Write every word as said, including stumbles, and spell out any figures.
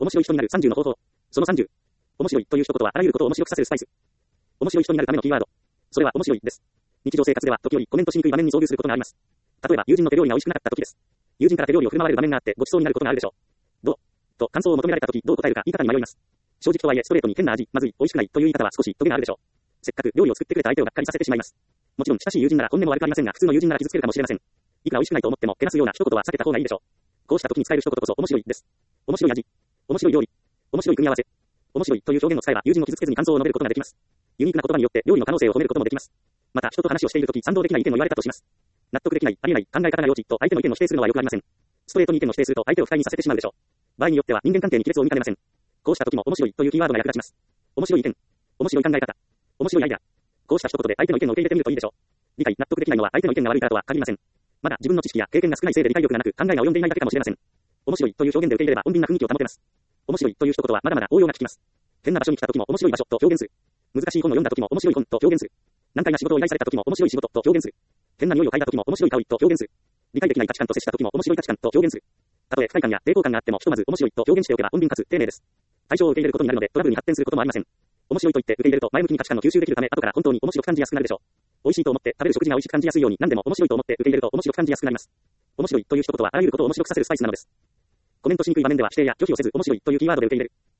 面白い人になるさんじゅうの方法。そのさんじゅう。面白いという一言はあらゆることを面白くさせるスパイス。面白い人になるためのキーワード。それは面白いです。日常生活では時折コメントしにくい場面に遭遇することがあります。例えば友人の手料理が美味しくなかった時です。友人から手料理を振る舞われる場面があってごちそうになることがあるでしょう。どうと感想を求められた時どう答えるか言い方に迷います。正直とはいえストレートに変な味、まずい、美味しくないという言い方は少しトゲがあるでしょう。せっかく料理を作ってくれた相手をがっかりさせてしまいます。もちろん親しい友人なら本音も悪くありませんが普通の友人なら傷つけるかもしれません。いくら美味しくないと思ってもけなすような一言は避けた方がいいでしょう。こうした時に使える一言こそ面白いです。面白い味、面白い料理、面白い組み合わせ。面白いという表現を使えば友人を傷つけずに感想を述べることができます。ユニークな言葉によって料理の可能性を褒めることもできます。また人と話をしているとき賛同できない意見を言われたとします。納得できない、ありえない、考え方が幼稚と相手の意見を否定するのはよくありません。ストレートに意見を否定すると相手を不快にさせてしまうでしょう。場合によっては人間関係に亀裂を生みかねません。こうした時も面白いというキーワードが役立ちます。面白い意見、面白い考え方、面白いアイデア。こうした一言で相手の意見を受け入れてみるといいでしょう。理解、納得できないのは相手の意見が悪いからとは限りません。まだ自分の知識や経験が少ないせいで理解力がなく考えが及んでいないだけかもしれません。面白いという表現で受け入れれば穏便な雰囲気を保てます。面白いという一言はまだまだ応用が効きます。変な場所に来た時も面白い場所と表現する。難しい本を読んだ時も面白い本と表現する。難解な仕事を依頼された時も面白い仕事と表現する。変な匂いを嗅いだ時も面白い香りと表現する。理解できない価値観と接した時も面白い価値観と表現する。たとえ不快感や抵抗感があってもひとまず面白いと表現しておけば穏便かつ丁寧です。対象を受け入れることになるのでトラブルに発展することもありません。面白いと言って受け入れると前向きに価値観の吸収できるため後から本当に面白く感じやすくなるでしょう。美味しいと思って食べる食事が美味しく感じやすいように何でも面白いと思って受け入れると面白く感じやすくなります。面白いという一言はあらゆることを面白くさせるスパイスなのです。コメントしにくい場面では否定や拒否をせず面白いというキーワードで受け入れる。